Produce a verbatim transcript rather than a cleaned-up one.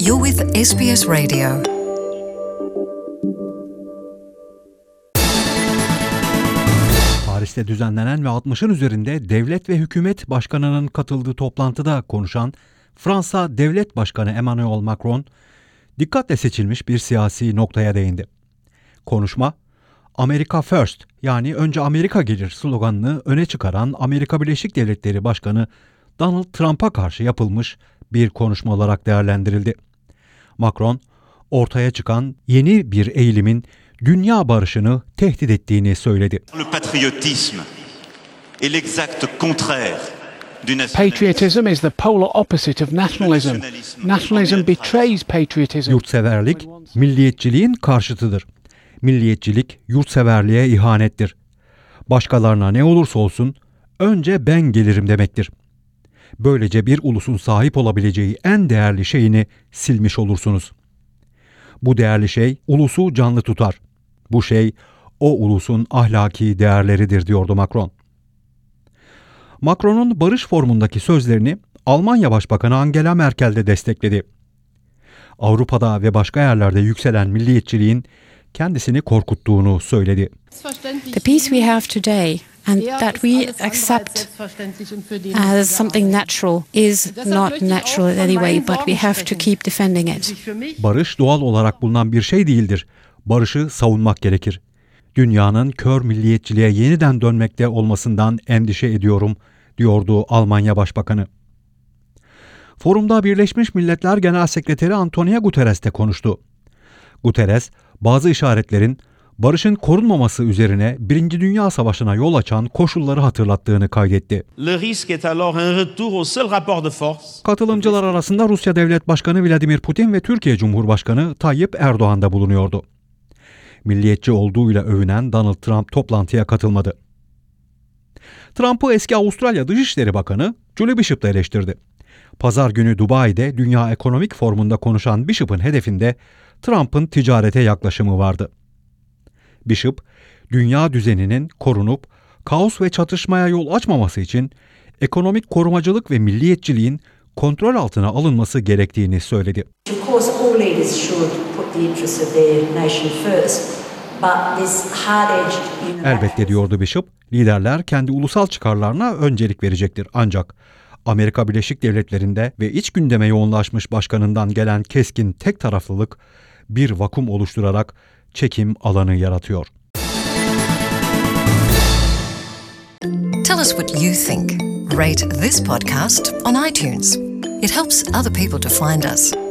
You're with S B S Radio. Paris'te düzenlenen ve altmışın üzerinde devlet ve hükümet başkanının katıldığı toplantıda konuşan Fransa Devlet Başkanı Emmanuel Macron, dikkatle seçilmiş bir siyasi noktaya değindi. Konuşma, America First, yani önce Amerika gelir sloganını öne çıkaran Amerika Birleşik Devletleri Başkanı Donald Trump'a karşı yapılmış bir konuşma olarak değerlendirildi. Macron, ortaya çıkan yeni bir eğilimin dünya barışını tehdit ettiğini söyledi. Le patriotisme est l'exact contraire du nationalisme. Patriotism is the polar opposite of nationalism. Nationalism betrays patriotism. Yurtseverlik, milliyetçiliğin karşıtıdır. Milliyetçilik, yurtseverliğe ihanettir. Başkalarına ne olursa olsun, önce ben gelirim demektir. Böylece bir ulusun sahip olabileceği en değerli şeyini silmiş olursunuz. Bu değerli şey, ulusu canlı tutar. Bu şey, o ulusun ahlaki değerleridir, diyordu Macron. Macron'un barış formundaki sözlerini Almanya Başbakanı Angela Merkel de destekledi. Avrupa'da ve başka yerlerde yükselen milliyetçiliğin kendisini korkuttuğunu söyledi. The peace we have today and that we accept as something natural is not natural in any way, but we have to keep defending it. Barış doğal olarak bulunan bir şey değildir. Barışı savunmak gerekir. Dünyanın kör milliyetçiliğe yeniden dönmekte olmasından endişe ediyorum, diyordu Almanya Başbakanı. Forumda Birleşmiş Milletler Genel Sekreteri Antonio Guterres de konuştu. Guterres, bazı işaretlerin barışın korunmaması üzerine Birinci Dünya Savaşı'na yol açan koşulları hatırlattığını kaydetti. Le risque est alors un retour au seul rapport de force. Katılımcılar arasında Rusya Devlet Başkanı Vladimir Putin ve Türkiye Cumhurbaşkanı Tayyip Erdoğan da bulunuyordu. Milliyetçi olduğuyla övünen Donald Trump toplantıya katılmadı. Trump'ı eski Avustralya Dışişleri Bakanı Julie Bishop da eleştirdi. Pazar günü Dubai'de Dünya Ekonomik Forumu'nda konuşan Bishop'ın hedefinde Trump'ın ticarete yaklaşımı vardı. Bishop, dünya düzeninin korunup kaos ve çatışmaya yol açmaması için ekonomik korumacılık ve milliyetçiliğin kontrol altına alınması gerektiğini söyledi. Of course, all leaders should put the interests of their nation first, but this hard-edged unilateral... Elbette, diyordu Bishop, liderler kendi ulusal çıkarlarına öncelik verecektir. Ancak Amerika Birleşik Devletleri'nde ve iç gündeme yoğunlaşmış başkanından gelen keskin tek taraflılık bir vakum oluşturarak çekim alanı yaratıyor. Tell us what you think. Rate this podcast on iTunes. It helps other people to find us.